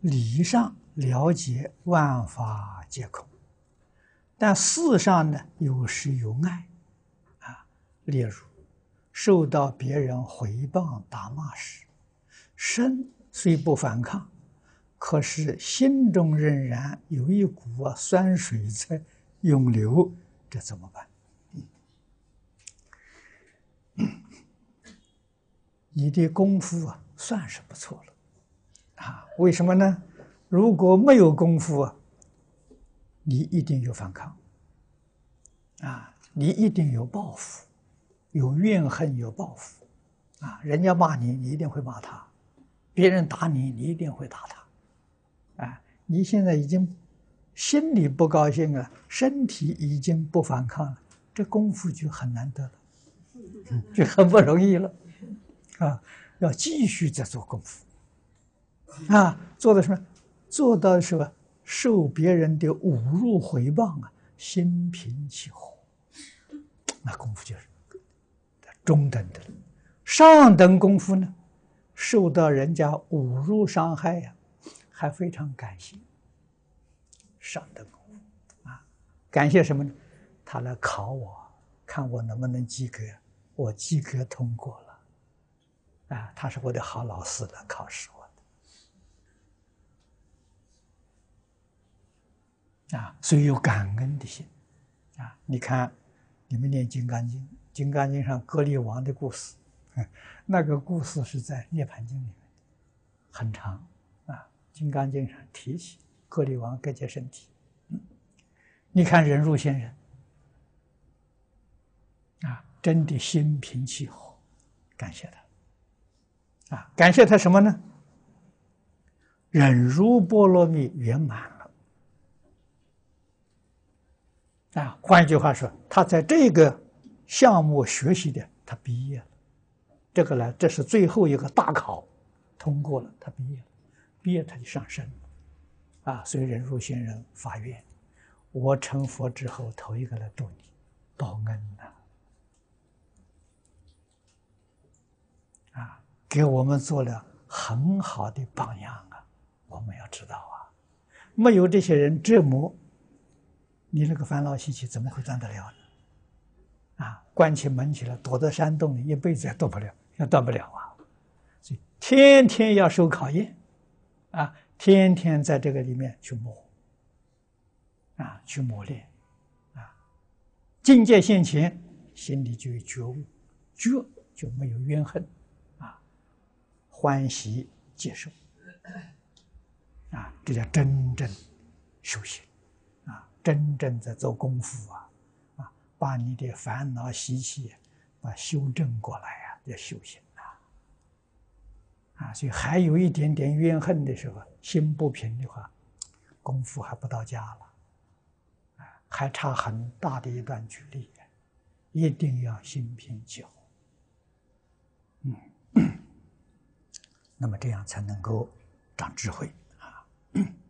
理上了解万法皆空，但事上呢有时有碍啊。例如，受到别人诽谤打骂时，身虽不反抗，可是心中仍然有一股酸水在涌流，这怎么办？你的功夫算是不错了为什么呢？如果没有功夫你一定有反抗你一定有报复，有怨恨，有报复人家骂你，你一定会骂他；别人打你，你一定会打他你现在已经心里不高兴了，身体已经不反抗了，这功夫就很难得了，就很不容易了要继续在做功夫做到什么？做到什么？受别人的侮辱诽谤心平气和，那功夫就是中等的了。上等功夫呢，受到人家侮辱伤害还非常感谢。上等功夫感谢什么呢？他来考我，看我能不能及格，我及格通过了他是我的好老师来考试我的所以有感恩的心你看你们念《金刚经》，《金刚经》上歌利王的故事那个故事是在《涅槃经》里面的，很长《金刚经》上提起歌利王割截身体你看忍辱仙人真的心平气和，感谢他感谢他什么呢？忍辱波罗蜜圆满了换一句话说，他在这个项目学习的，他毕业了。这是最后一个大考，通过了，他毕业了，毕业他就上升了所以忍辱仙人发愿，我成佛之后头一个来度你，报恩给我们做了很好的榜样我们要知道没有这些人折磨你，那个烦恼习气怎么会断得了呢？关起门去了，躲在山洞里，一辈子也断不了，也断不了所以天天要受考验天天在这个里面去磨去磨练境界现前，心里就有觉悟，觉就没有怨恨欢喜接受这叫真正修行真正在做功夫把你的烦恼习气把修正过来要修行所以还有一点点怨恨的时候，心不平的话，功夫还不到家了还差很大的一段距离一定要心平气和那么这样才能够长智慧